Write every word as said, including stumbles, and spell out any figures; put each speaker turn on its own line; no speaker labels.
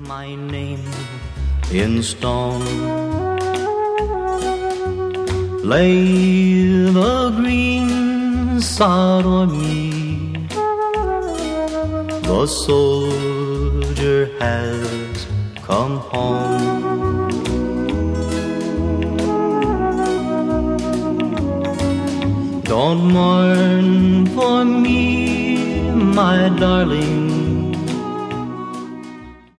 my name in stone. Lay the green sod on me, the soldier has come home. Don't mourn for me, my darling,